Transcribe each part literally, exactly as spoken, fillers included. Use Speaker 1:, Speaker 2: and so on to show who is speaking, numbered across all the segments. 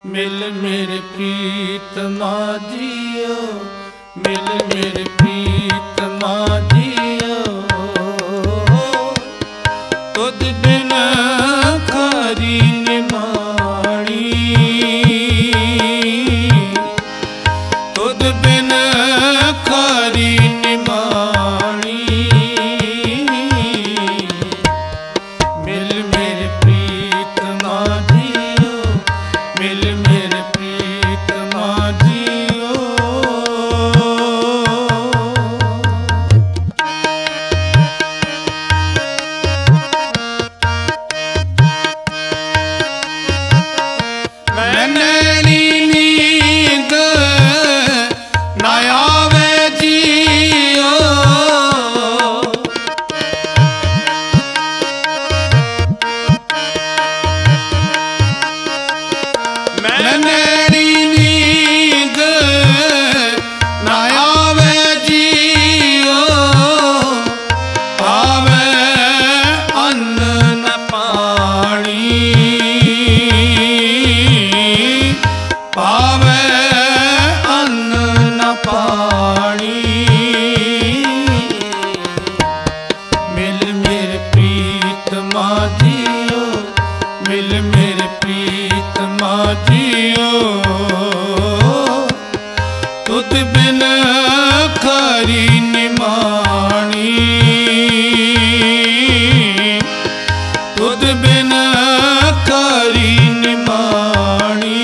Speaker 1: मिल मेरे प्रीतमा जियो, मिल मेरे प्रीतमा जियो, तुद बिन खारी निमाणी, तुद बिन खारी निमाणी। मिल मेरे प्रीतमा जियो, मिल मेरे प्रीतमा जियो। मैंने नींद ना आवे जियो, मैंने नींद ना आवे जियो, आवे अन्न न पानी, पावे अन्न न पानी। मिल मेरे प्रीतमा जियो, मिल मेरे प्रीतमा जियो, तुद बिन खारी निमाणी, तुद बिन खारी निमाणी।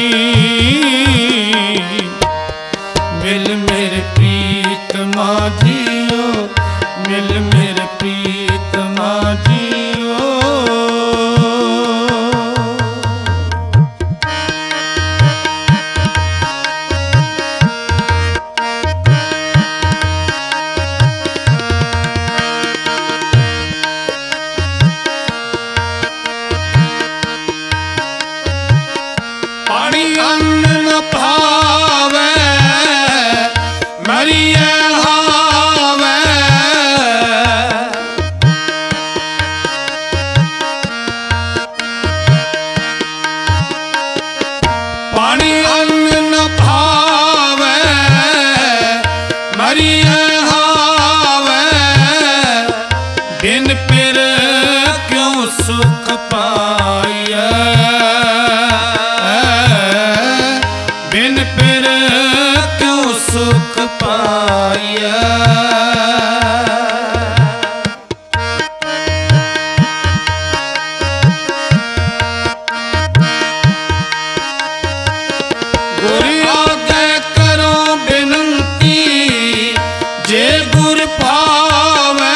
Speaker 1: मिल मेरे प्रीतमा जियो, मिल मेरे प्रीतमा जियो। पानी अन्न न भावे, मरिए हावे, पानी अन्न न भावे, मरिए हावे, बिन पिर क्यों सुख पाइए, बिन पिर क्यों सुख पाइए। गुरु आगे करो बिनती, जे गुर पावे,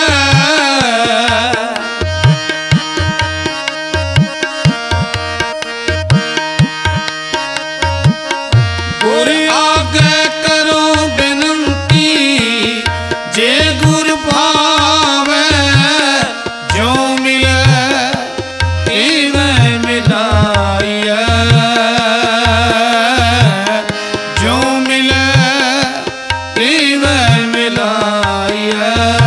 Speaker 1: गुरु आगे करो बिनती, जे गुर भावे, जो मिले तिवें मिलाइए, जो मिले तिवें मिलाइए।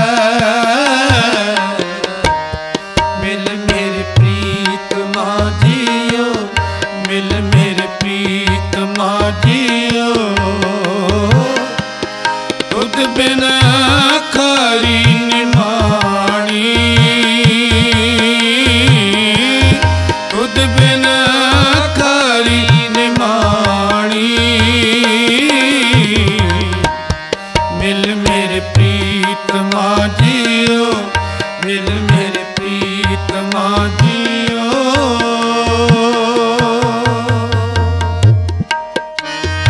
Speaker 1: मिल मेरे प्रीतमा जियो, मिल मेरे प्रीतमा जियो, तुद बिन खारी निमाणी, तुद बिन खारी निमाणी। मिल मेरे प्रीतमा जियो, मिल मेरे प्रीतमा जियो।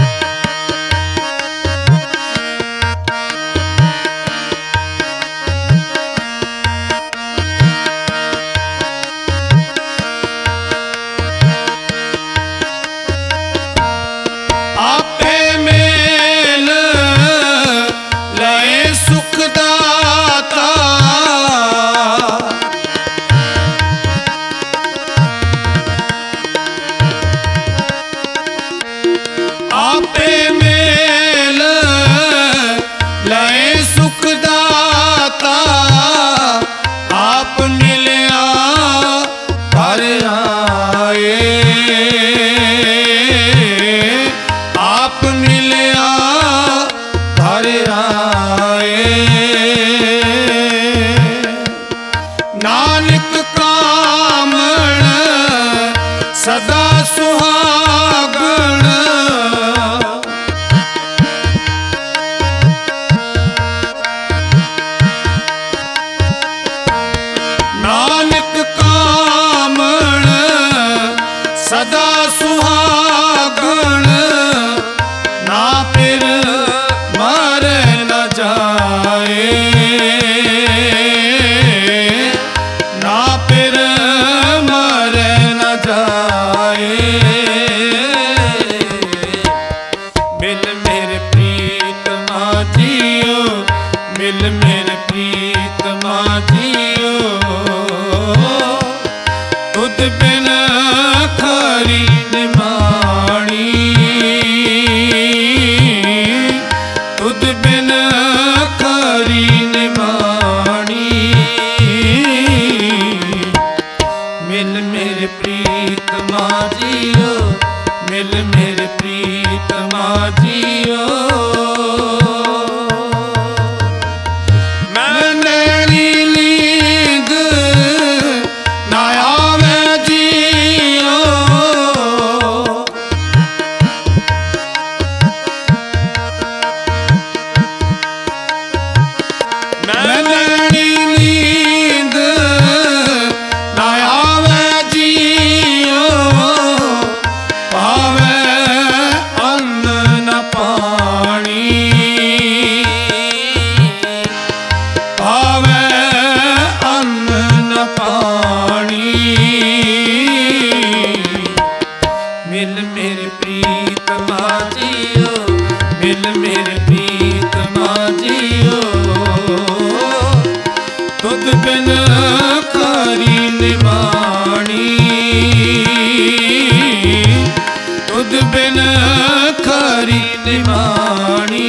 Speaker 1: ਸੁਹਾਗਣ ਨਾਨਕ ਕਾਮਣ ਸਦਾ ਸੁਹਾਗਣ ਨਾ ਫਿਰ ਮਾਰੇ ਨਾ ਜਾਏ ਨਾ ਫਿਰ ਮਾਰੇ ਨਾ ਜਾਏ ਮਿਲ ਮੇਰੇ ਪ੍ਰੀਤਮਾ ਜੀਓ ਮਿਲ ਮੇਰੇ ਪ੍ਰੀਤਮਾ ਜੀਓ ਤੁਧ ਬਿਨ ਖਰੀ ਨਿਮਾਣੀ ਤੁਧ ਬਿਨ ਖਰੀ ਨਿਮਾਣੀ ਮਿਲ ਮੇਰੇ ਪ੍ਰੀਤਮਾ ਜੀਓ ਮਿਲ ਮੇਰੇ ਪ੍ਰੀਤਮਾ ਜੀਓ ਮੈਂ ਨੈਣੀ ਲੀਂਗ ਨਾ ਆਵੇ ਜੀਓ ਮੈਂ ਨੈਣੀ ਲੀਂਗ ਨਾ ਆਵੇ ਜੀਓ ਪਾਵੇ ਅੰਨ ਨ ਪਾਣੀ ਪਾਵੇ ਅੰਨ ਨ ਪਾਣੀ ਮਿਲ ਮੇਰੇ ਪ੍ਰੀਤਮਾ ਜੀਓ ਮਿਲ ਮੇਰੇ ਪ੍ਰੀਤਮਾ ਜੀਓ ਤੁਧ ਬਿਨ ਖਰੀ ਨਿਮਾਣੀ ਤੁਧ ਬਿਨ ਖਰੀ ਨਿਮਾਣੀ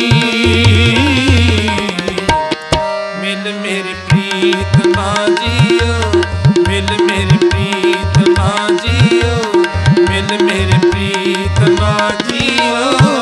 Speaker 1: ਮਿਲ ਮੇਰੇ ਪ੍ਰੀਤਮਾ ਜੀਓ ਮਿਲ ਮੇਰੇ ਪ੍ਰੀਤਮਾ ਜੀਓ ਮਿਲ ਮੇਰੇ ਪ੍ਰੀਤਮਾ ਜੀਓ